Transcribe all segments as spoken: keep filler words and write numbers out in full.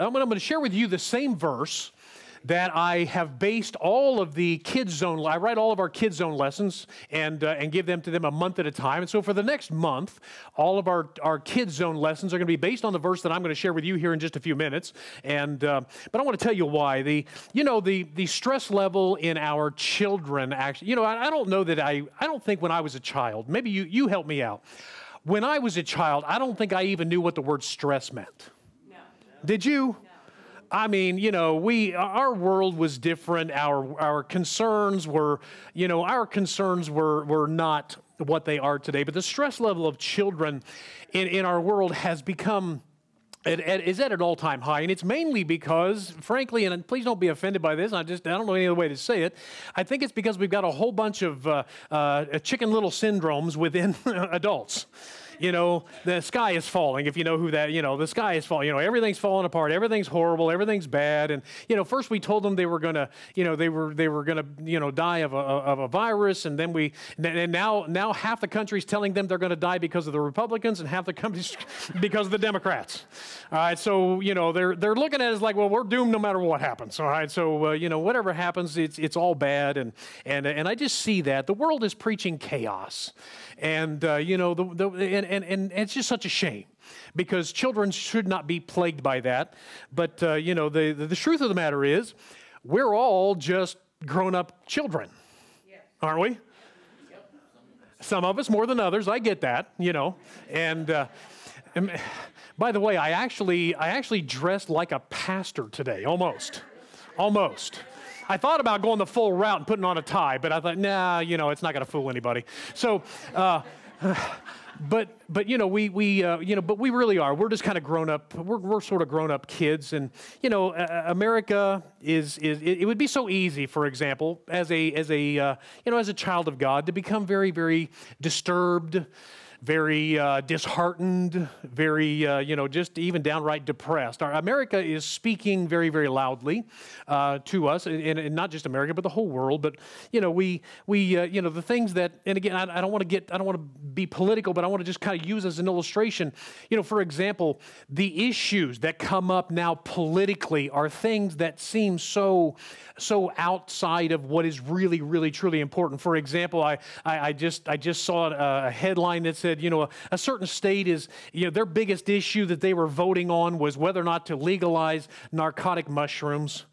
I'm going to share with you the same verse that I have based all of the Kids Zone, I write all of our Kids Zone lessons and uh, and give them to them a month at a time. And so for the next month, all of our, our Kids Zone lessons are going to be based on the verse that I'm going to share with you here in just a few minutes. And uh, but I want to tell you why. The you know the the stress level in our children actually, you know, I, I don't know that I I don't think when I was a child, maybe you you help me out. When I was a child, I don't think I even knew what the word stress meant. No. Did you? No. I mean, you know, we our world was different. Our our concerns were, you know, our concerns were were not what they are today. But the stress level of children in, in our world has become It, it is at an all-time high, and it's mainly because, frankly, and please don't be offended by this, I just I don't know any other way to say it, I think it's because we've got a whole bunch of uh, uh, chicken little syndromes within adults. You know, the sky is falling, if you know who that, you know, the sky is falling, you know, everything's falling apart, everything's horrible, everything's bad, and, you know, first we told them they were going to, you know, they were they were going to, you know, die of a, of a virus, and then we, and now, now half the country's telling them they're going to die because of the Republicans, and half the country's because of the Democrats. All right, so, you know, they're they're looking at it as like, well, we're doomed no matter what happens, all right, so, uh, you know, whatever happens, it's it's all bad, and and and I just see that. The world is preaching chaos, and, uh, you know, the, the and, and, and it's just such a shame, because children should not be plagued by that, but, uh, you know, the, the, the truth of the matter is, we're all just grown-up children, yes. Aren't we? Yep. Some of us more than others, I get that, you know, and... Uh, and by the way, I actually I actually dressed like a pastor today, almost, almost. I thought about going the full route and putting on a tie, but I thought, nah, you know, it's not going to fool anybody. So, uh, but but you know, we we uh, you know, but we really are. We're just kind of grown up. We're we're sort of grown up kids, and you know, uh, America is is it, it would be so easy, for example, as a as a uh, you know, as a child of God, to become very very disturbed, very uh, disheartened, very, uh, you know, just even downright depressed. Our America is speaking very, very loudly uh, to us, and, and not just America, but the whole world. But, you know, we, we uh, you know, the things that, and again, I, I don't want to get, I don't want to be political, but I want to just kind of use as an illustration. You know, for example, the issues that come up now politically are things that seem so, so outside of what is really, really, truly important. For example, I, I, I just, I just saw a headline that said, you know, a, a certain state is, you know, their biggest issue that they were voting on was whether or not to legalize narcotic mushrooms.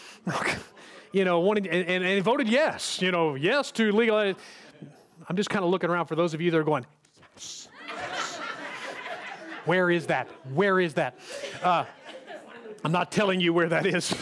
You know, wanting, and, and, and voted yes, you know, yes to legalize. I'm just kind of looking around for those of you that are going, yes, yes. Where is that? Where is that? Uh, I'm not telling you where that is.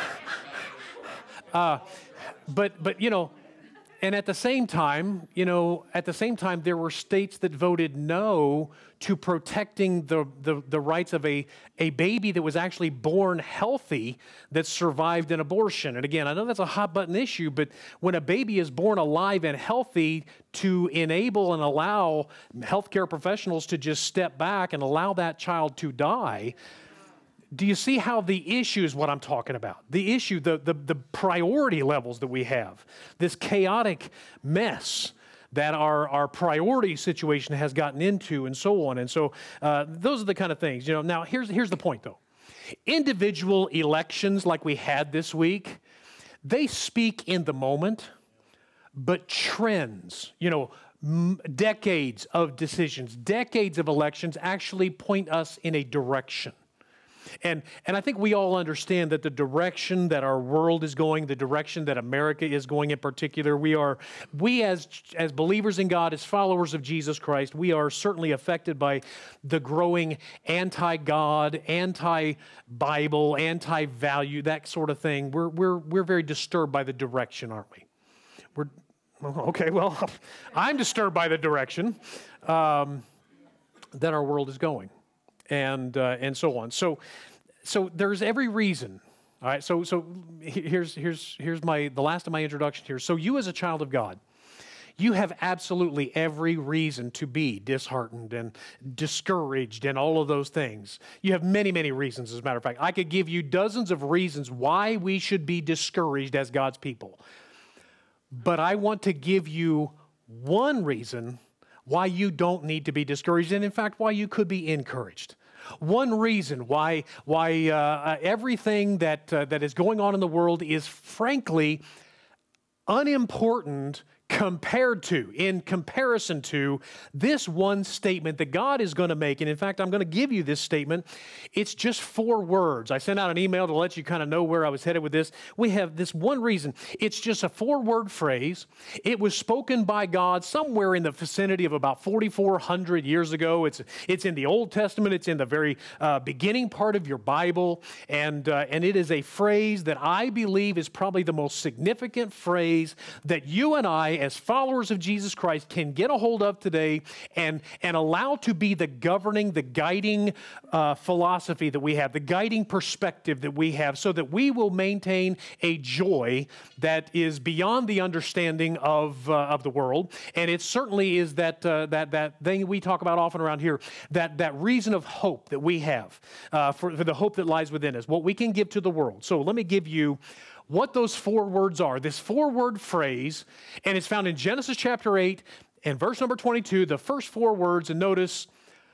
uh, but, but, you know, and at the same time, you know, at the same time, there were states that voted no to protecting the, the, the rights of a, a baby that was actually born healthy that survived an abortion. And again, I know that's a hot button issue, but when a baby is born alive and healthy, to enable and allow healthcare professionals to just step back and allow that child to die, do you see how the issue is what I'm talking about? The issue, the, the, the priority levels that we have, this chaotic mess that our, our priority situation has gotten into, and so on. And so uh, those are the kind of things. You know. Now, here's, here's the point, though. Individual elections like we had this week, they speak in the moment, but trends, you know, m- decades of decisions, decades of elections actually point us in a direction. And and I think we all understand that the direction that our world is going, the direction that America is going in particular, we are, we as as believers in God, as followers of Jesus Christ, we are certainly affected by the growing anti-God, anti-Bible, anti-value, that sort of thing. We're we're we're very disturbed by the direction, aren't we? We're okay. Well, I'm disturbed by the direction um, that our world is going. And uh, and so on. So so there's every reason. All right. So so here's here's here's my the last of my introduction here. So you as a child of God, you have absolutely every reason to be disheartened and discouraged and all of those things. You have many many reasons. As a matter of fact, I could give you dozens of reasons why we should be discouraged as God's people. But I want to give you one reason why you don't need to be discouraged, and in fact, why you could be encouraged. One reason why, why uh, everything that, uh, that is going on in the world is frankly unimportant compared to, in comparison to, this one statement that God is going to make. And in fact, I'm going to give you this statement. It's just four words. I sent out an email to let you kind of know where I was headed with this. We have this one reason. It's just a four-word phrase. It was spoken by God somewhere in the vicinity of about forty-four hundred years ago. It's, it's in the Old Testament. It's in the very uh, beginning part of your Bible. And, uh, and it is a phrase that I believe is probably the most significant phrase that you and I, as followers of Jesus Christ, can get a hold of today and, and allow to be the governing, the guiding uh, philosophy that we have, the guiding perspective that we have, so that we will maintain a joy that is beyond the understanding of, uh, of the world. And it certainly is that, uh, that, that thing we talk about often around here, that, that reason of hope that we have uh, for, for the hope that lies within us, what we can give to the world. So let me give you what those four words are, this four-word phrase, and it's found in Genesis chapter eight and verse number twenty-two, the first four words, and notice,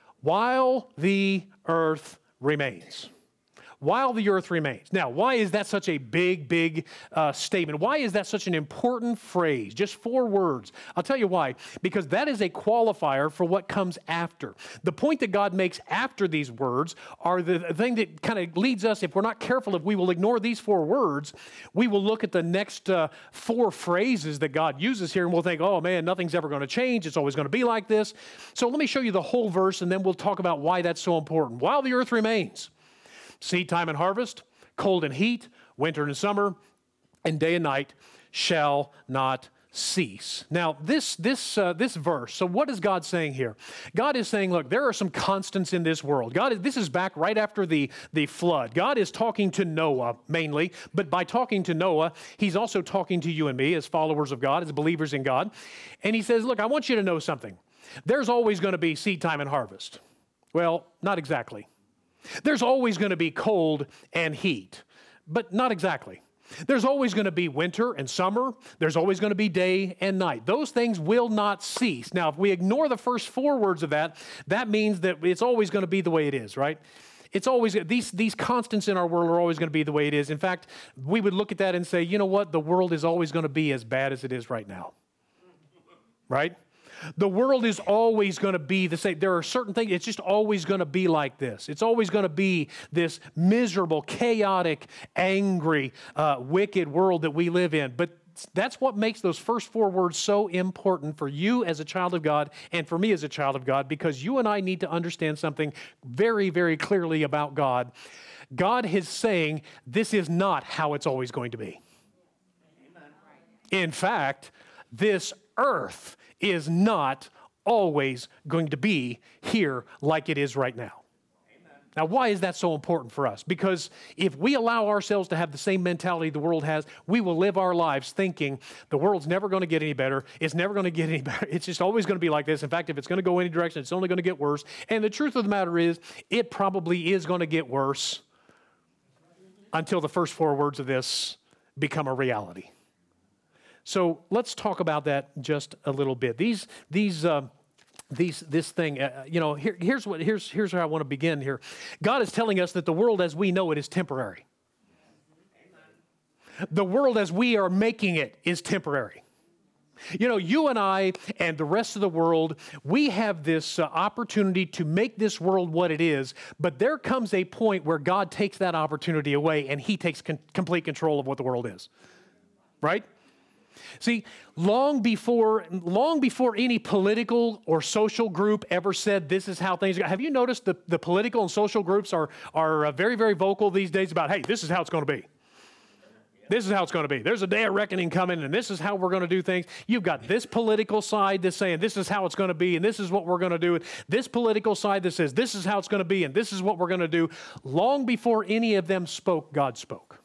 while the earth remains. While the earth remains. Now, why is that such a big, big uh, statement? Why is that such an important phrase? Just four words. I'll tell you why. Because that is a qualifier for what comes after. The point that God makes after these words are the thing that kind of leads us, if we're not careful, if we will ignore these four words, we will look at the next uh, four phrases that God uses here, and we'll think, oh man, nothing's ever going to change. It's always going to be like this. So let me show you the whole verse, and then we'll talk about why that's so important. While the earth remains. Seed time and harvest, cold and heat, winter and summer, and day and night shall not cease. Now, this this uh, this verse, so what is God saying here? God is saying, look, there are some constants in this world. God is, this is back right after the, the flood. God is talking to Noah mainly, but by talking to Noah, he's also talking to you and me as followers of God, as believers in God. And he says, look, I want you to know something. There's always going to be seed time and harvest. Well, not exactly. There's always going to be cold and heat, but not exactly. There's always going to be winter and summer. There's always going to be day and night. Those things will not cease. Now, if we ignore the first four words of that, that means that it's always going to be the way it is, right? It's always, these, these constants in our world are always going to be the way it is. In fact, we would look at that and say, you know what? The world is always going to be as bad as it is right now, right? The world is always going to be the same. There are certain things, it's just always going to be like this. It's always going to be this miserable, chaotic, angry, uh, wicked world that we live in. But that's what makes those first four words so important for you as a child of God and for me as a child of God, because you and I need to understand something very, very clearly about God. God is saying this is not how it's always going to be. In fact, this earth is not always going to be here like it is right now. Amen. Now, why is that so important for us? Because if we allow ourselves to have the same mentality the world has, we will live our lives thinking the world's never going to get any better. It's never going to get any better. It's just always going to be like this. In fact, if it's going to go any direction, it's only going to get worse. And the truth of the matter is, it probably is going to get worse until the first four words of this become a reality. So let's talk about that just a little bit. These, these, uh, these, this thing, uh, you know, here, here's what, here's, here's where I want to begin here. God is telling us that the world as we know it is temporary. Amen. The world as we are making it is temporary. You know, you and I and the rest of the world, we have this uh, opportunity to make this world what it is, but there comes a point where God takes that opportunity away and he takes con- complete control of what the world is. Right? See, long before, long before any political or social group ever said this is how things are, have you noticed the, the political and social groups are, are uh, very, very vocal these days about, hey, this is how it's going to be. This is how it's going to be. There's a day of reckoning coming, and this is how we're going to do things. You've got this political side that's saying this is how it's going to be, and this is what we're going to do. This political side that says this is how it's going to be, and this is what we're going to do. Long before any of them spoke, God spoke.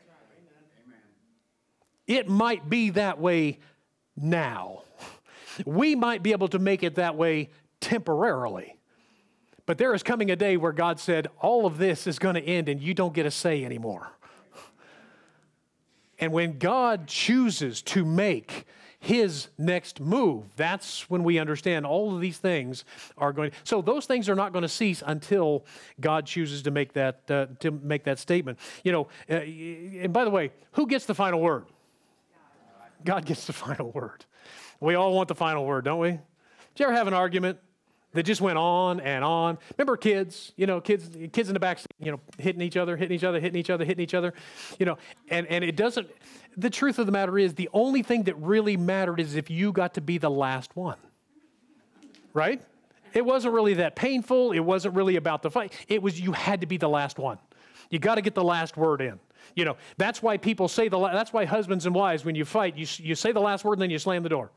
It might be that way now. We might be able to make it that way temporarily. But there is coming a day where God said, all of this is going to end and you don't get a say anymore. And when God chooses to make his next move. That's when we understand all of these things are going. So those things are not going to cease until God chooses to make that uh, to make that statement. You know, uh, and by the way, who gets the final word? God gets the final word. We all want the final word, don't we? Did you ever have an argument that just went on and on? Remember kids, you know, kids kids in the back, you know, hitting each other, hitting each other, hitting each other, hitting each other, you know, and, and it doesn't, the truth of the matter is the only thing that really mattered is if you got to be the last one, right? It wasn't really that painful. It wasn't really about the fight. It was you had to be the last one. You got to get the last word in. You know, that's why people say, the. that's why husbands and wives, when you fight, you, you say the last word and then you slam the door.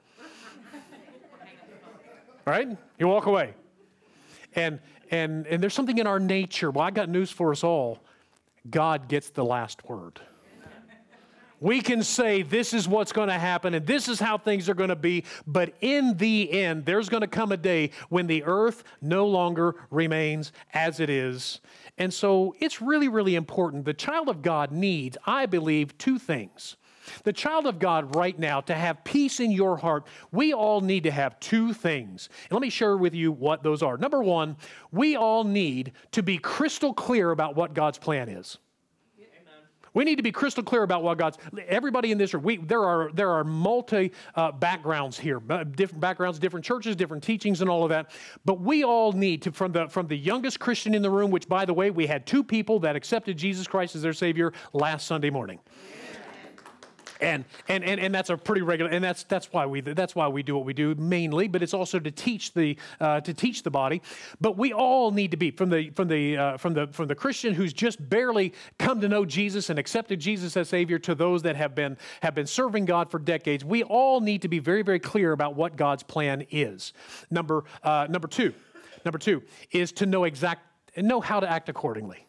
Right? You walk away. And, and, and there's something in our nature. Well, I got news for us all. God gets the last word. We can say this is what's going to happen and this is how things are going to be, but in the end, there's going to come a day when the earth no longer remains as it is. And so it's really, really important. The child of God needs, I believe, two things. The child of God right now, to have peace in your heart, we all need to have two things. And let me share with you what those are. Number one, we all need to be crystal clear about what God's plan is. We need to be crystal clear about what God's, everybody in this room, we, there are there are multi uh, backgrounds here, different backgrounds, different churches, different teachings and all of that. But we all need to, from the, from the youngest Christian in the room, which by the way, we had two people that accepted Jesus Christ as their Savior last Sunday morning. And, and and and that's a pretty regular, and that's that's why we that's why we do what we do mainly. But it's also to teach the uh, to teach the body. But we all need to be from the from the uh, from the from the Christian who's just barely come to know Jesus and accepted Jesus as Savior to those that have been have been serving God for decades. We all need to be very very clear about what God's plan is. Number uh, number two, number two is to know exact know how to act accordingly.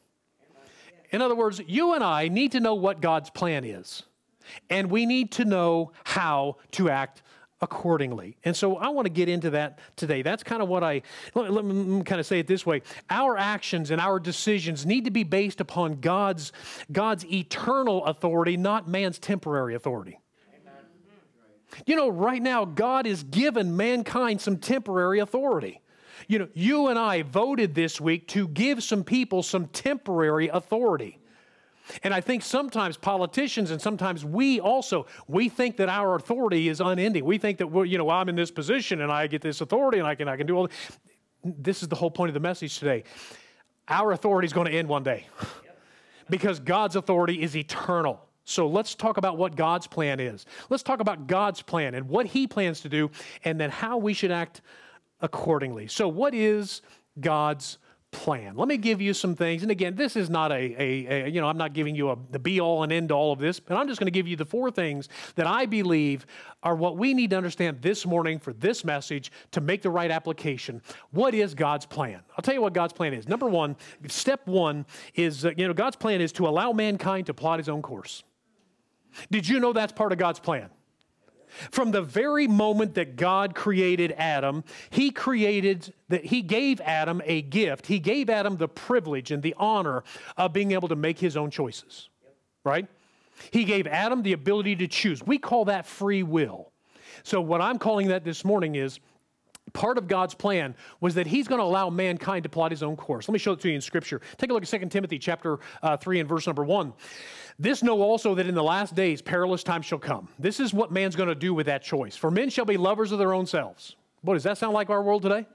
In other words, you and I need to know what God's plan is. And we need to know how to act accordingly. And so I want to get into that today. That's kind of what I, let, let me kind of say it this way. Our actions and our decisions need to be based upon God's, God's eternal authority, not man's temporary authority. Amen. You know, right now, God has given mankind some temporary authority. You know, you and I voted this week to give some people some temporary authority. And I think sometimes politicians and sometimes we also, we think that our authority is unending. We think that, we're, you know, I'm in this position and I get this authority and I can, I can do all this. This is the whole point of the message today. Our authority is going to end one day because God's authority is eternal. So let's talk about what God's plan is. Let's talk about God's plan and what He plans to do and then how we should act accordingly. So what is God's plan? Let me give you some things. And again, this is not a, a, a you know, I'm not giving you a, the be all and end all of this, but I'm just going to give you the four things that I believe are what we need to understand this morning for this message to make the right application. What is God's plan? I'll tell you what God's plan is. Number one, step one is, uh, you know, God's plan is to allow mankind to plot his own course. Did you know that's part of God's plan? From the very moment that God created Adam, he created that he gave Adam a gift. He gave Adam the privilege and the honor of being able to make his own choices, right? He gave Adam the ability to choose. We call that free will. So what I'm calling that this morning is part of God's plan was that he's going to allow mankind to plot his own course. Let me show it to you in Scripture. Take a look at Second Timothy chapter uh, three and verse number one. This know also that in the last days perilous times shall come. This is what man's going to do with that choice. For men shall be lovers of their own selves. Boy, does that sound like our world today?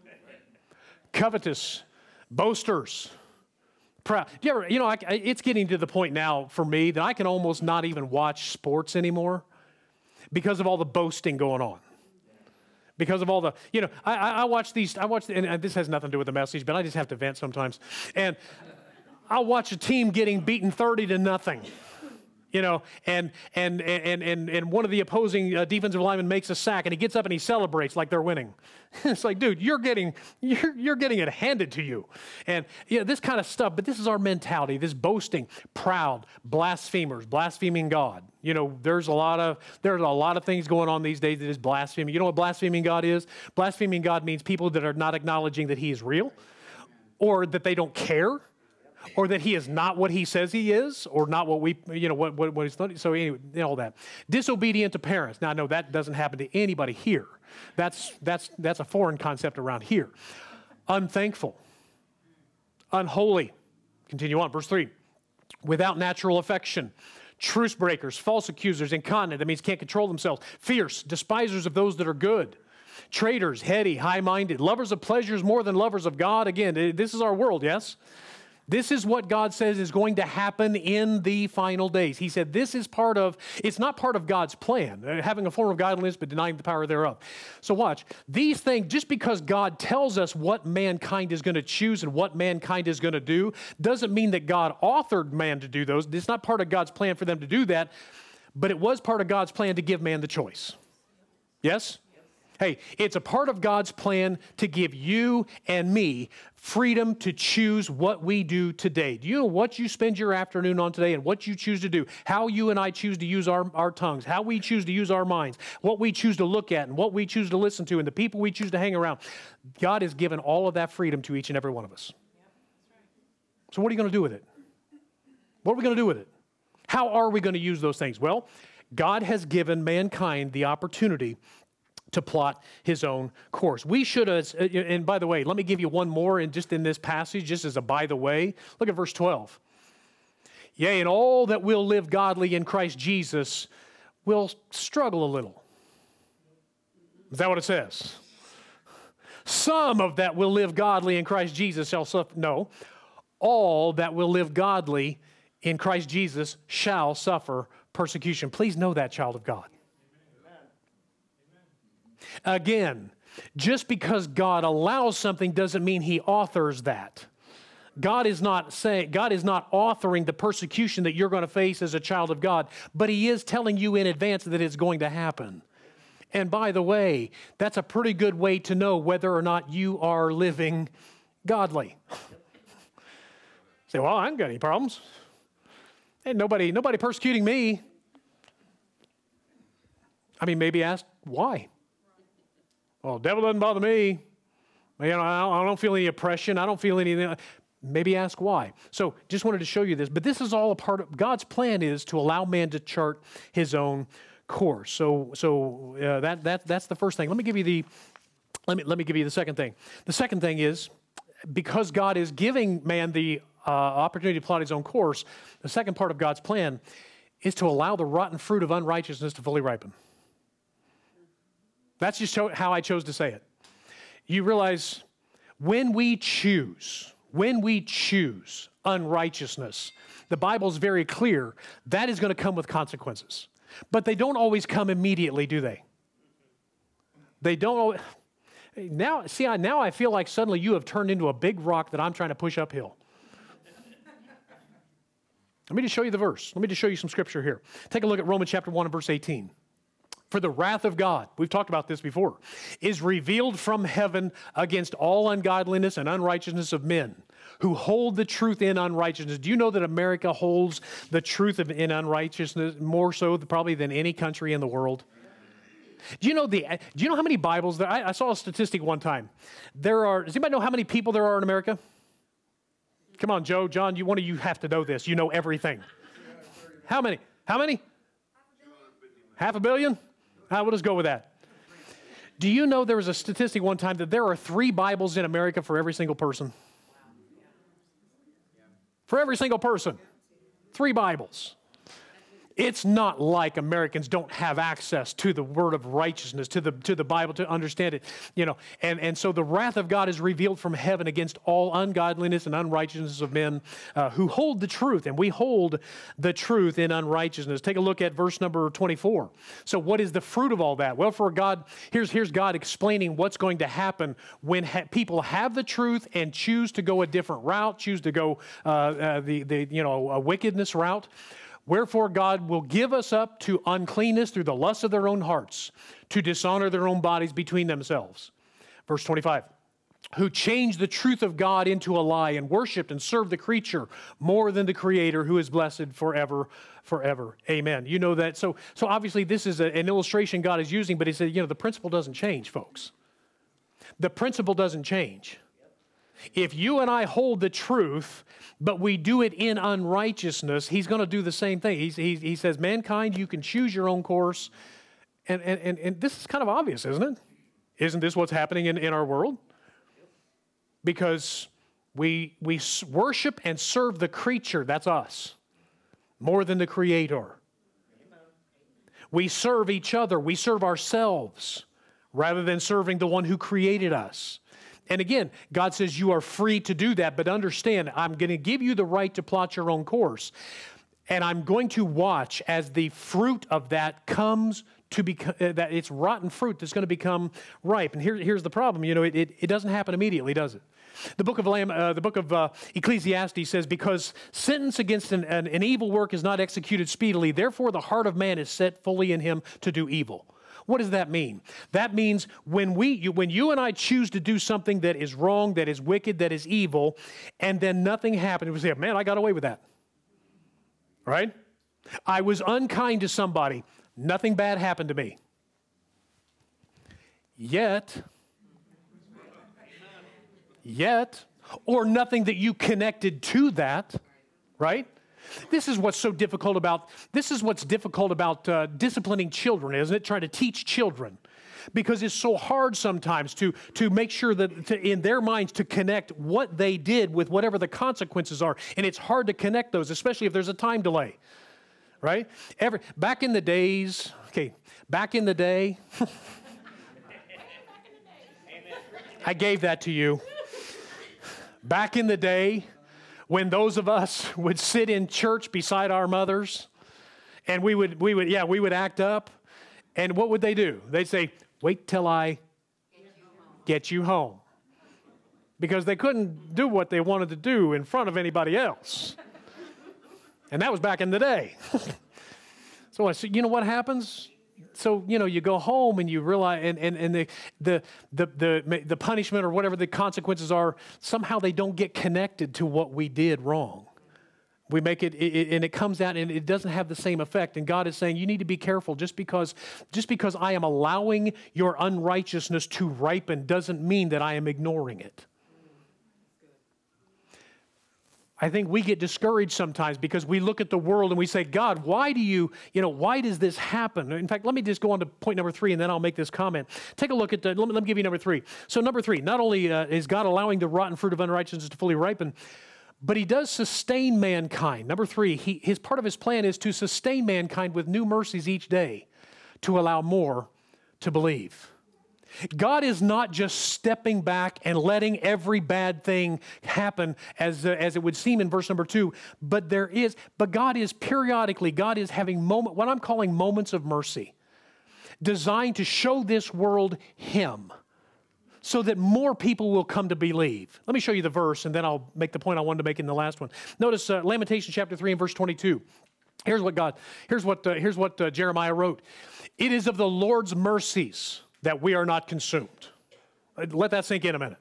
Covetous, boasters, proud. Do you ever, you know, I, it's getting to the point now for me that I can almost not even watch sports anymore because of all the boasting going on. Because of all the, you know, I, I watch these, I watch, and this has nothing to do with the message, but I just have to vent sometimes. And I'll watch a team getting beaten thirty to nothing, you know, and and and and and one of the opposing uh, defensive linemen makes a sack, and he gets up and he celebrates like they're winning. It's like, dude, you're getting you're you're getting it handed to you, and you know, this kind of stuff. But this is our mentality: this boasting, proud, blasphemers, blaspheming God. You know, there's a lot of there's a lot of things going on these days that is blaspheming. You know what blaspheming God is? Blaspheming God means people that are not acknowledging that He is real, or that they don't care, or that he is not what he says he is, or not what we, you know, what, what, what he's not. So anyway, all that. Disobedient to parents. Now, no, that doesn't happen to anybody here. That's, that's, that's a foreign concept around here. Unthankful. Unholy. Continue on, verse three. Without natural affection. Truce breakers, false accusers, incontinent. That means can't control themselves. Fierce, despisers of those that are good. Traitors, heady, high-minded, lovers of pleasures more than lovers of God. Again, this is our world, yes? This is what God says is going to happen in the final days. He said this is part of, it's not part of God's plan, having a form of godliness but denying the power thereof. So watch, these things, just because God tells us what mankind is going to choose and what mankind is going to do, doesn't mean that God authored man to do those. It's not part of God's plan for them to do that, but it was part of God's plan to give man the choice. Yes? Hey, it's a part of God's plan to give you and me freedom to choose what we do today. Do you know what you spend your afternoon on today and what you choose to do? How you and I choose to use our, our tongues, how we choose to use our minds, what we choose to look at and what we choose to listen to and the people we choose to hang around. God has given all of that freedom to each and every one of us. So what are you going to do with it? What are we going to do with it? How are we going to use those things? Well, God has given mankind the opportunity to plot his own course. We should have, and by the way, let me give you one more in just in this passage, just as a by the way. Look at verse twelve. Yea, and all that will live godly in Christ Jesus will struggle a little. Is that what it says? Some of that will live godly in Christ Jesus shall suffer. No, all that will live godly in Christ Jesus shall suffer persecution. Please know that, child of God. Again, just because God allows something doesn't mean he authors that. God is not saying, God is not authoring the persecution that you're going to face as a child of God, but he is telling you in advance that it's going to happen. And by the way, that's a pretty good way to know whether or not you are living godly. Say, well, I haven't got any problems. Ain't nobody, nobody persecuting me. I mean, maybe ask why. Well, the devil doesn't bother me. You know, I don't feel any oppression. I don't feel anything. Maybe ask why. So just wanted to show you this. But this is all a part of God's plan is to allow man to chart his own course. So so uh, that that that's the first thing. Let me give you the let me let me give you the second thing. The second thing is because God is giving man the uh, opportunity to plot his own course. The second part of God's plan is to allow the rotten fruit of unrighteousness to fully ripen. That's just how I chose to say it. You realize when we choose, when we choose unrighteousness, the Bible's very clear, that is going to come with consequences. But they don't always come immediately, do they? They don't always. Now, see, I, now I feel like suddenly you have turned into a big rock that I'm trying to push uphill. Let me just show you the verse. Let me just show you some scripture here. Take a look at Romans chapter one and verse eighteen. For the wrath of God, we've talked about this before, is revealed from heaven against all ungodliness and unrighteousness of men who hold the truth in unrighteousness. Do you know that America holds the truth of, in unrighteousness more so probably than any country in the world? Do you know the? Do you know how many Bibles there? I, I saw a statistic one time. There are. Does anybody know how many people there are in America? Come on, Joe, John. You one of you have to know this. You know everything. How many? How many? Half a billion? Uh, we'll just go with that. Do you know there was a statistic one time that there are three Bibles in America for every single person? For every single person. Three Bibles. It's not like Americans don't have access to the word of righteousness, to the to the Bible, to understand it, you know. And, and so the wrath of God is revealed from heaven against all ungodliness and unrighteousness of men uh, who hold the truth, and we hold the truth in unrighteousness. Take a look at verse number twenty-four. So what is the fruit of all that? Well, for God, here's, here's God explaining what's going to happen when ha- people have the truth and choose to go a different route, choose to go uh, uh, the, the, you know, a wickedness route. Wherefore God will give us up to uncleanness through the lust of their own hearts, to dishonor their own bodies between themselves. Verse twenty-five, who changed the truth of God into a lie and worshiped and served the creature more than the Creator, who is blessed forever, forever. Amen. You know that. So, so obviously this is a, an illustration God is using, but he said, you know, the principle doesn't change, folks. The principle doesn't change. If you and I hold the truth, but we do it in unrighteousness, he's going to do the same thing. He's, he, he says, mankind, you can choose your own course. And, and, and, and this is kind of obvious, isn't it? Isn't this what's happening in, in our world? Because we, we worship and serve the creature, that's us, more than the Creator. We serve each other. We serve ourselves rather than serving the one who created us. And again, God says you are free to do that, but understand, I'm going to give you the right to plot your own course. And I'm going to watch as the fruit of that comes to become, uh, that it's rotten fruit that's going to become ripe. And here, here's the problem. You know, it, it, it doesn't happen immediately, does it? The book of Lamb, uh, the book of uh, Ecclesiastes says, because sentence against an, an, an evil work is not executed speedily, therefore the heart of man is set fully in him to do evil. What does that mean? That means when we, you, when you and I choose to do something that is wrong, that is wicked, that is evil, and then nothing happened, we say, man, I got away with that. Right? I was unkind to somebody. Nothing bad happened to me. Yet, yet, or nothing that you connected to that, right? This is what's so difficult about, this is what's difficult about uh, disciplining children, isn't it? Trying to teach children. Because it's so hard sometimes to, to make sure that to, in their minds to connect what they did with whatever the consequences are. And it's hard to connect those, especially if there's a time delay, right? Every, back in the days, okay, back in the day, I gave that to you. Back in the day, when those of us would sit in church beside our mothers, and we would, we would, yeah, we would act up, and what would they do? They'd say, wait till I get you home. Because they couldn't do what they wanted to do in front of anybody else. And that was back in the day. So I said, you know what happens? So, you know, you go home and you realize, and, and, and the, the, the, the, the punishment or whatever the consequences are, somehow they don't get connected to what we did wrong. We make it, it, and it comes out and it doesn't have the same effect. And God is saying, you need to be careful. Just because, just because I am allowing your unrighteousness to ripen doesn't mean that I am ignoring it. I think we get discouraged sometimes because we look at the world and we say, God, why do you, you know, why does this happen? In fact, let me just go on to point number three and then I'll make this comment. Take a look at, the, let, me, let me give you number three. So number three, not only uh, is God allowing the rotten fruit of unrighteousness to fully ripen, but he does sustain mankind. Number three, he, his part of his plan is to sustain mankind with new mercies each day to allow more to believe. God is not just stepping back and letting every bad thing happen as, uh, as it would seem in verse number two, but there is, but God is periodically, God is having moment, what I'm calling moments of mercy, designed to show this world him, so that more people will come to believe. Let me show you the verse, and then I'll make the point I wanted to make in the last one. Notice uh, Lamentations chapter three and verse twenty-two. Here's what God, here's what, uh, here's what uh, Jeremiah wrote. It is of the Lord's mercies that we are not consumed. Let that sink in a minute.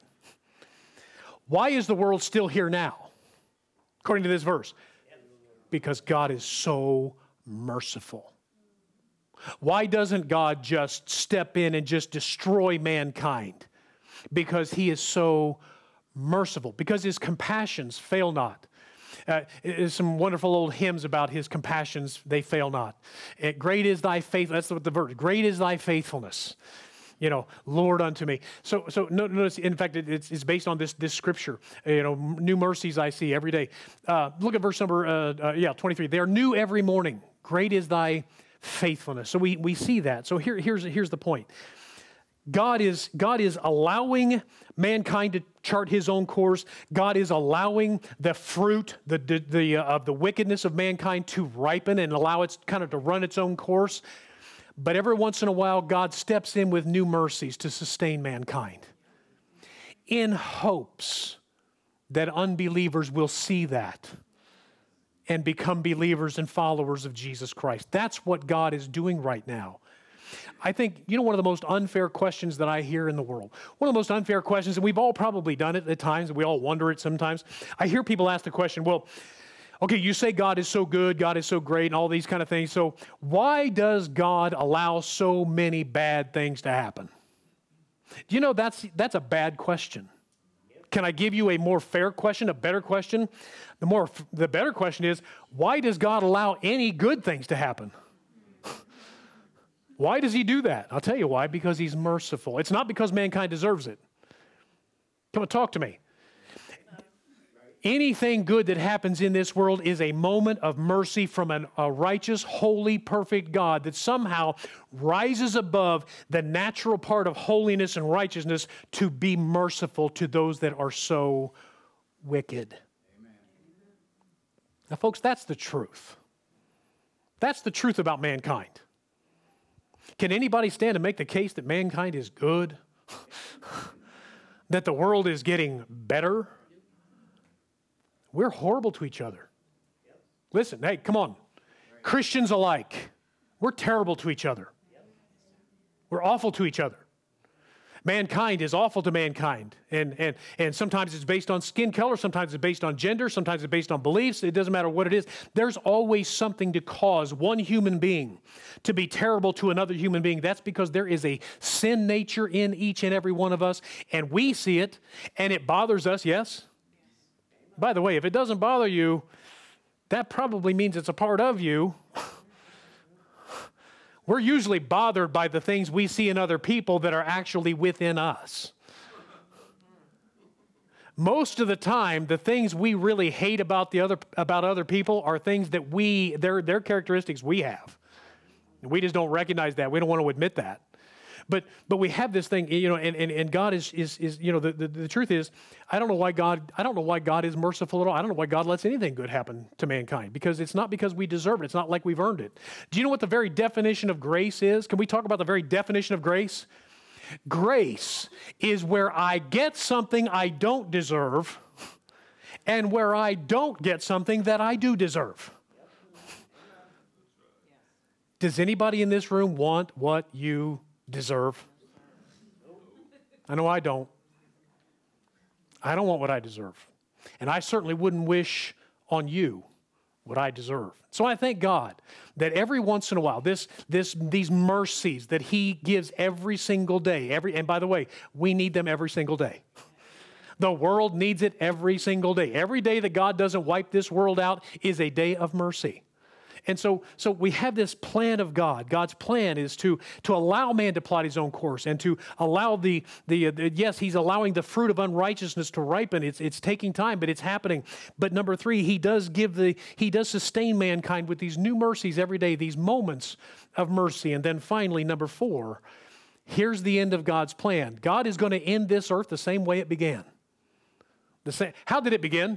Why is the world still here now? According to this verse. Because God is so merciful. Why doesn't God just step in and just destroy mankind? Because he is so merciful. Because his compassions fail not. Uh, there's some wonderful old hymns about his compassions, they fail not. Uh, great is thy faith, that's what the verse, great is thy faithfulness. You know, Lord unto me. So, so notice, in fact, it, it's, it's based on this, this scripture. You know, new mercies I see every day. Uh, look at verse number, uh, uh, yeah, twenty-three. They are new every morning. Great is thy faithfulness. So we, we see that. So here, here's, here's the point. God is, God is allowing mankind to chart his own course. God is allowing the fruit the, the, the, uh, of the wickedness of mankind to ripen and allow it kind of to run its own course. But every once in a while, God steps in with new mercies to sustain mankind in hopes that unbelievers will see that and become believers and followers of Jesus Christ. That's what God is doing right now. I think, you know, one of the most unfair questions that I hear in the world, one of the most unfair questions, and we've all probably done it at times, and we all wonder it sometimes. I hear people ask the question, well, okay, you say God is so good, God is so great, and all these kind of things. So why does God allow so many bad things to happen? Do you know that's that's a bad question? Can I give you a more fair question, a better question? The more, the better question is, why does God allow any good things to happen? Why does he do that? I'll tell you why, because he's merciful. It's not because mankind deserves it. Come on, talk to me. Anything good that happens in this world is a moment of mercy from an, a righteous, holy, perfect God that somehow rises above the natural part of holiness and righteousness to be merciful to those that are so wicked. Amen. Now, folks, that's the truth. That's the truth about mankind. Can anybody stand to make the case that mankind is good? That the world is getting better? We're horrible to each other. Listen, hey, come on. Christians alike, we're terrible to each other. We're awful to each other. Mankind is awful to mankind. And, and, and sometimes it's based on skin color, sometimes it's based on gender, sometimes it's based on beliefs. It doesn't matter what it is. There's always something to cause one human being to be terrible to another human being. That's because there is a sin nature in each and every one of us, and we see it, and it bothers us, yes? By the way, if it doesn't bother you, that probably means it's a part of you. We're usually bothered by the things we see in other people that are actually within us. Most of the time, the things we really hate about the other about other people are things that we, they're, they're characteristics we have. We just don't recognize that. We don't want to admit that. But but we have this thing, you know, and, and, and God is, is, is you know, the, the, the truth is, I don't know why God, I don't know why God is merciful at all. I don't know why God lets anything good happen to mankind, because it's not because we deserve it. It's not like we've earned it. Do you know what the very definition of grace is? Can we talk about the very definition of grace? Grace is where I get something I don't deserve and where I don't get something that I do deserve. Does anybody in this room want what you deserve? I know I don't. I don't want what I deserve. And I certainly wouldn't wish on you what I deserve. So I thank God that every once in a while, this, this, these mercies that he gives every single day, every, and by the way, we need them every single day. The world needs it every single day. Every day that God doesn't wipe this world out is a day of mercy. And so, so we have this plan of God. God's plan is to, to allow man to plot his own course and to allow the, the, uh, the, yes, he's allowing the fruit of unrighteousness to ripen. It's, it's taking time, but it's happening. But number three, he does give the, he does sustain mankind with these new mercies every day, these moments of mercy. And then finally, number four, here's the end of God's plan. God is going to end this earth the same way it began. The same. How did it begin?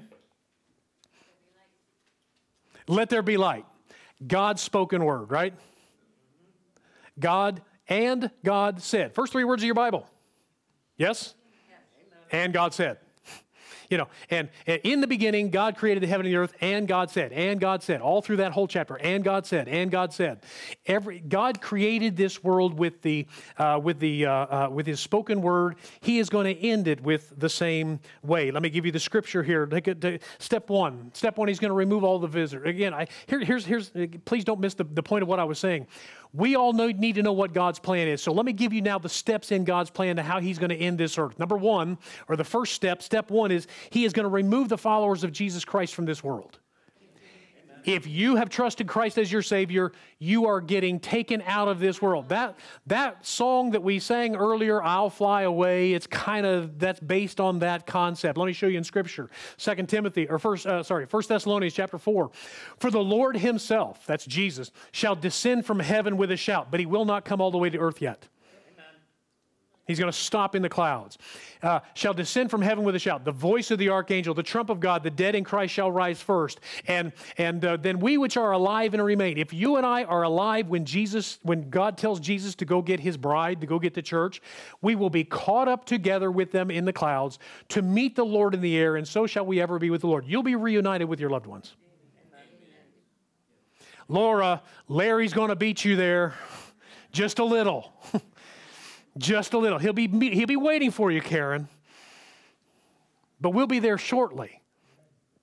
Let there be light. God's spoken word, right? God and God said. First three words of your Bible. Yes? Yes. And God said. You know, and, and in the beginning, God created the heaven and the earth, and God said, and God said, all through that whole chapter, and God said, and God said. Every God created this world with the uh, with the uh, uh, with His spoken word. He is going to end it with the same way. Let me give you the scripture here. Take it to step one. Step one. He's going to remove all the visitors. Again, I here, here's here's. Please don't miss the, the point of what I was saying. We all know, need to know what God's plan is. So let me give you now the steps in God's plan to how he's going to end this earth. Number one, or the first step, step one is he is going to remove the followers of Jesus Christ from this world. If you have trusted Christ as your Savior, you are getting taken out of this world. That that song that we sang earlier, I'll Fly Away, it's kind of, that's based on that concept. Let me show you in Scripture. Second Timothy, or first, uh, sorry, First Thessalonians chapter four. For the Lord himself, that's Jesus, shall descend from heaven with a shout, but he will not come all the way to earth yet. He's going to stop in the clouds. Uh, shall descend from heaven with a shout. The voice of the archangel, the trump of God, the dead in Christ shall rise first. And and uh, then we which are alive and remain. If you and I are alive when Jesus, when God tells Jesus to go get his bride, to go get the church, we will be caught up together with them in the clouds to meet the Lord in the air, and so shall we ever be with the Lord. You'll be reunited with your loved ones. Amen. Laura, Larry's going to beat you there just a little. Just a little. He'll be he'll be waiting for you, Karen. But we'll be there shortly.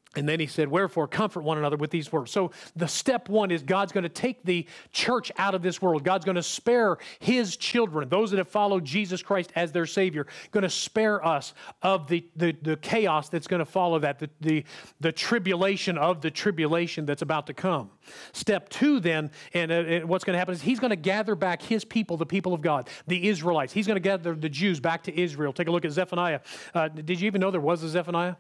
And then he said, wherefore comfort one another with these words. So the step one is God's going to take the church out of this world. God's going to spare his children, those that have followed Jesus Christ as their Savior, going to spare us of the, the, the chaos that's going to follow that, the, the, the tribulation of the tribulation that's about to come. Step two then, and uh, what's going to happen is he's going to gather back his people, the people of God, the Israelites. He's going to gather the Jews back to Israel. Take a look at Zephaniah. Uh, did you even know there was a Zephaniah?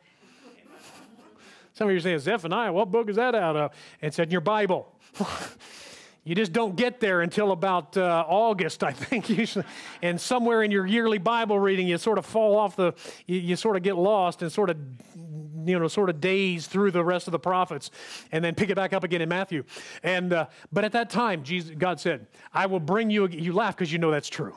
Some of you are saying, Zephaniah, what book is that out of? It's in your Bible. You just don't get there until about uh, August, I think, usually. And somewhere in your yearly Bible reading, you sort of fall off the, you, you sort of get lost and sort of, you know, sort of daze through the rest of the prophets and then pick it back up again in Matthew. And, uh, but at that time, Jesus, God said, I will bring you, you laugh because you know that's true.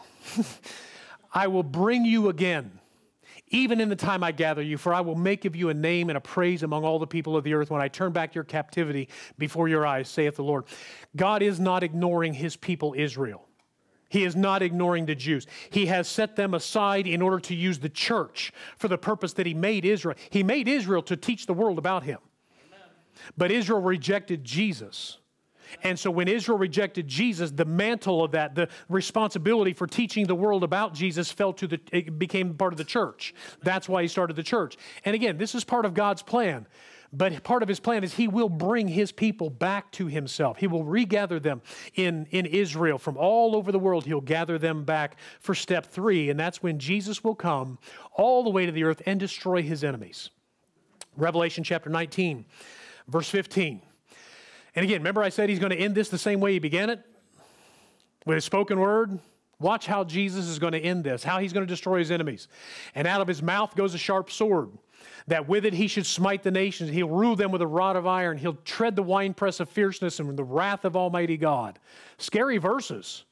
I will bring you again, even in the time I gather you, for I will make of you a name and a praise among all the people of the earth when I turn back your captivity before your eyes, saith the Lord. God is not ignoring his people Israel. He is not ignoring the Jews. He has set them aside in order to use the church for the purpose that he made Israel. He made Israel to teach the world about him. Amen. But Israel rejected Jesus. And so when Israel rejected Jesus, the mantle of that, the responsibility for teaching the world about Jesus fell to the, it became part of the church. That's why he started the church. And again, this is part of God's plan. But part of his plan is he will bring his people back to himself. He will regather them in, in Israel from all over the world. He'll gather them back for step three. And that's when Jesus will come all the way to the earth and destroy his enemies. Revelation chapter nineteen, verse fifteen. And again, remember I said he's going to end this the same way he began it? With his spoken word? Watch how Jesus is going to end this, how he's going to destroy his enemies. And out of his mouth goes a sharp sword, that with it he should smite the nations. He'll rule them with a rod of iron. He'll tread the winepress of fierceness and the wrath of Almighty God. Scary verses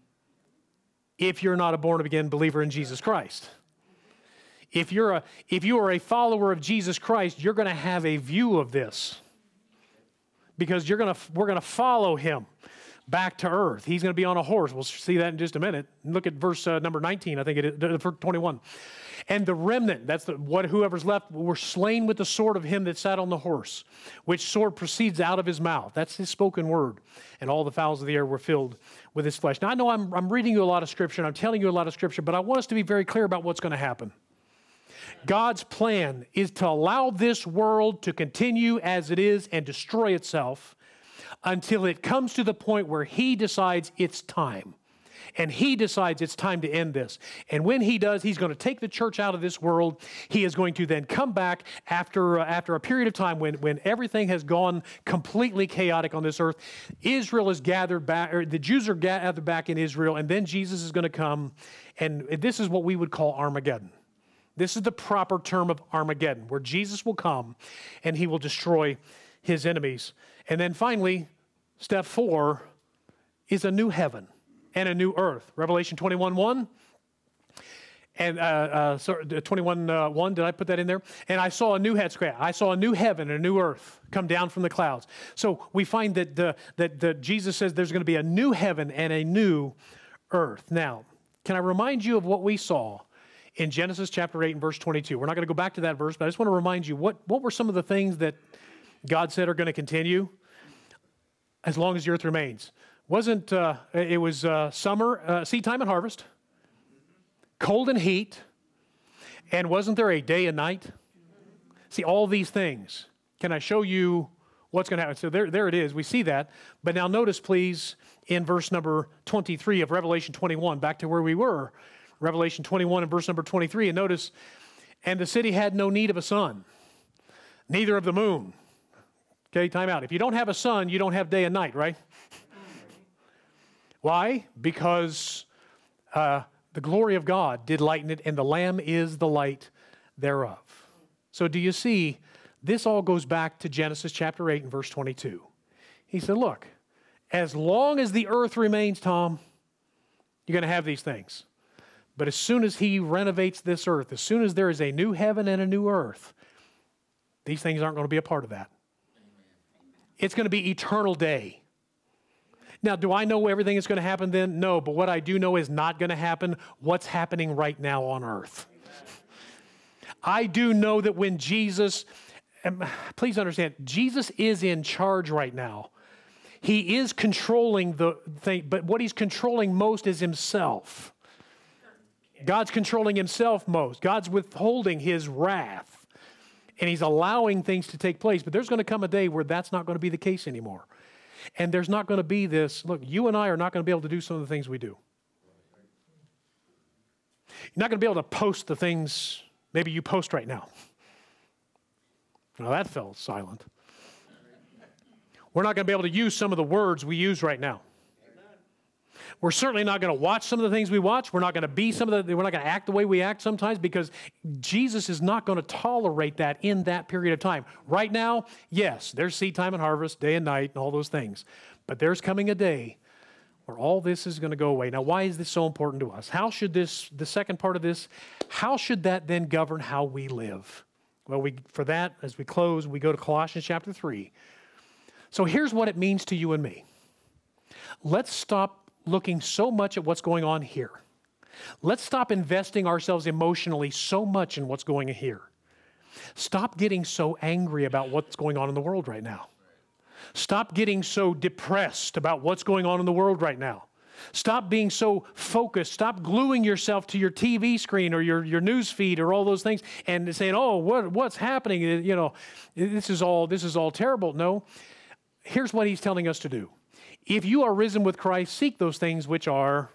if you're not a born-again believer in Jesus Christ. If you're a, if you are a follower of Jesus Christ, you're going to have a view of this. Because you're gonna, we're going to follow him back to earth. He's going to be on a horse. We'll see that in just a minute. Look at verse uh, number nineteen, I think it is, twenty-one. And the remnant, that's the, what whoever's left, were slain with the sword of him that sat on the horse, which sword proceeds out of his mouth. That's his spoken word. And all the fowls of the air were filled with his flesh. Now, I know I'm, I'm reading you a lot of scripture, and I'm telling you a lot of scripture, but I want us to be very clear about what's going to happen. God's plan is to allow this world to continue as it is and destroy itself until it comes to the point where he decides it's time. And he decides it's time to end this. And when he does, he's going to take the church out of this world. He is going to then come back after, uh, after a period of time when, when everything has gone completely chaotic on this earth. Israel is gathered back, or the Jews are gathered back in Israel, and then Jesus is going to come. And this is what we would call Armageddon. This is the proper term of Armageddon, where Jesus will come and he will destroy his enemies. And then finally, step four is a new heaven and a new earth. Revelation twenty-one one. And uh, uh, sorry, twenty-one one, did I put that in there? And I saw a new head scratch. I saw a new heaven and a new earth come down from the clouds. So we find that, the, that the, Jesus says there's going to be a new heaven and a new earth. Now, can I remind you of what we saw in Genesis chapter eight and verse twenty-two? We're not going to go back to that verse, but I just want to remind you, what, what were some of the things that God said are going to continue as long as the earth remains? Wasn't, uh, it was uh, summer, uh, seed time and harvest, cold and heat, and wasn't there a day and night? See, all these things. Can I show you what's going to happen? So there, there it is. We see that. But now notice, please, in verse number twenty-three of Revelation twenty-one, back to where we were, Revelation twenty-one and verse number twenty-three, and notice, and the city had no need of a sun, neither of the moon. Okay, time out. If you don't have a sun, you don't have day and night, right? Why? Because uh, the glory of God did lighten it, and the Lamb is the light thereof. So do you see, this all goes back to Genesis chapter eight and verse twenty-two. He said, look, as long as the earth remains, Tom, you're going to have these things. But as soon as he renovates this earth, as soon as there is a new heaven and a new earth, these things aren't going to be a part of that. It's going to be eternal day. Now, do I know everything that's going to happen then? No, but what I do know is not going to happen what's happening right now on earth. I do know that when Jesus and please understand, Jesus is in charge right now. He is controlling the thing, but what he's controlling most is himself. God's controlling himself most. God's withholding his wrath, and he's allowing things to take place. But there's going to come a day where that's not going to be the case anymore. And there's not going to be this, look, you and I are not going to be able to do some of the things we do. You're not going to be able to post the things maybe you post right now. Now that fell silent. We're not going to be able to use some of the words we use right now. We're certainly not going to watch some of the things we watch. We're not going to be some of the, we're not going to act the way we act sometimes, because Jesus is not going to tolerate that in that period of time. Right now, yes, there's seed time and harvest, day and night, and all those things. But there's coming a day where all this is going to go away. Now, why is this so important to us? How should this, the second part of this, how should that then govern how we live? Well, we, for that, as we close, we go to Colossians chapter three. So here's what it means to you and me. Let's stop looking so much at what's going on here. Let's stop investing ourselves emotionally so much in what's going on here. Stop getting so angry about what's going on in the world right now. Stop getting so depressed about what's going on in the world right now. Stop being so focused. Stop gluing yourself to your T V screen or your, your news feed or all those things and saying, oh, what, what's happening? You know, this is all, this is all terrible. No, here's what he's telling us to do. If you are risen with Christ, seek those things which are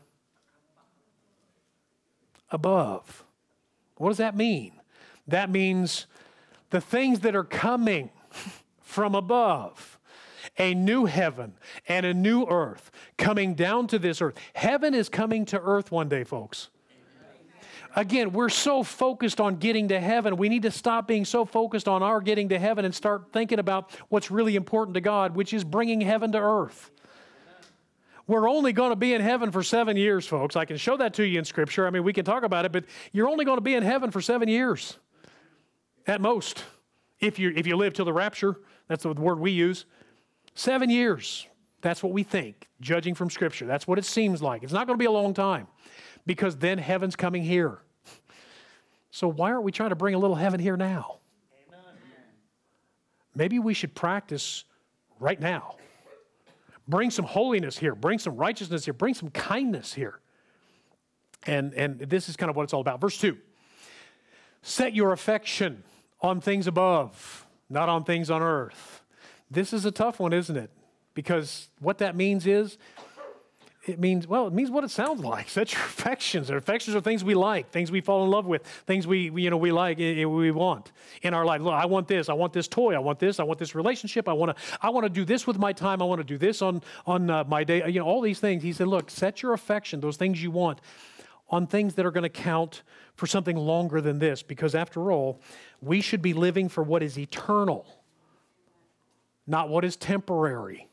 above. What does that mean? That means the things that are coming from above. A new heaven and a new earth coming down to this earth. Heaven is coming to earth one day, folks. Again, we're so focused on getting to heaven. We need to stop being so focused on our getting to heaven and start thinking about what's really important to God, which is bringing heaven to earth. We're only going to be in heaven for seven years, folks. I can show that to you in Scripture. I mean, we can talk about it, but you're only going to be in heaven for seven years at most. If you if you live till the rapture, that's the word we use. Seven years. That's what we think, judging from Scripture. That's what it seems like. It's not going to be a long time, because then heaven's coming here. So why aren't we trying to bring a little heaven here now? Amen. Maybe we should practice right now. Bring some holiness here. Bring some righteousness here. Bring some kindness here. And, and this is kind of what it's all about. Verse two. Set your affection on things above, not on things on earth. This is a tough one, isn't it? Because what that means is, it means, well, it means what it sounds like. Set your affections. Our affections are things we like, things we fall in love with, things we, we you know, we like, we want in our life. Look, I want this. I want this toy. I want this. I want this relationship. I want to. I want to do this with my time. I want to do this on on uh, my day. You know, all these things. He said, look, set your affection, those things you want, on things that are going to count for something longer than this. Because after all, we should be living for what is eternal, not what is temporary.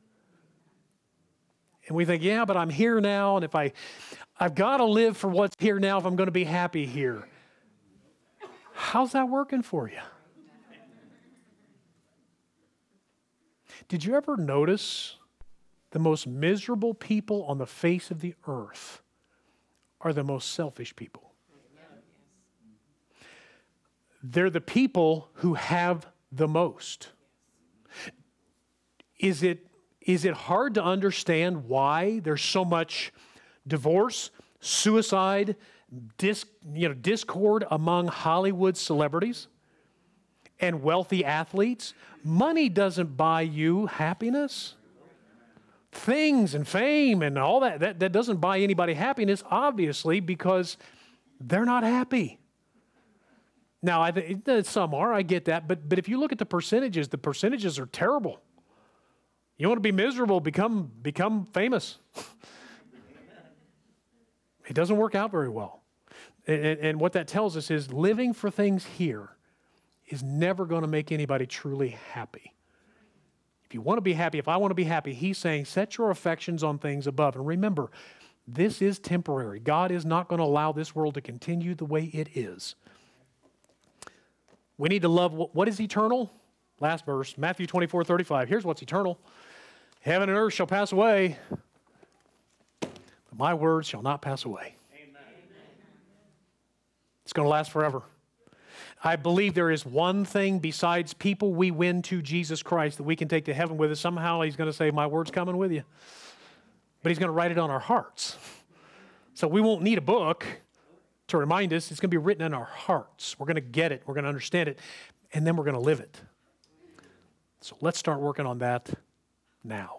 And we think, yeah, but I'm here now, and if I, I've got to live for what's here now if I'm going to be happy here. How's that working for you? Did you ever notice the most miserable people on the face of the earth are the most selfish people? They're the people who have the most. Is it Is it hard to understand why there's so much divorce, suicide, dis, you know, discord among Hollywood celebrities and wealthy athletes? Money doesn't buy you happiness. Things and fame and all that, that, that doesn't buy anybody happiness, obviously, because they're not happy. Now, I think some are, I get that, but, but if you look at the percentages, the percentages are terrible. You want to be miserable, become, become famous. It doesn't work out very well. And, and what that tells us is living for things here is never going to make anybody truly happy. If you want to be happy, if I want to be happy, he's saying set your affections on things above. And remember, this is temporary. God is not going to allow this world to continue the way it is. We need to love what, what is eternal? Last verse, Matthew twenty-four thirty-five. Here's what's eternal. Heaven and earth shall pass away, but my words shall not pass away. Amen. It's going to last forever. I believe there is one thing besides people we win to Jesus Christ that we can take to heaven with us. Somehow he's going to say, my word's coming with you. But he's going to write it on our hearts. So we won't need a book to remind us. It's going to be written in our hearts. We're going to get it. We're going to understand it. And then we're going to live it. So let's start working on that now.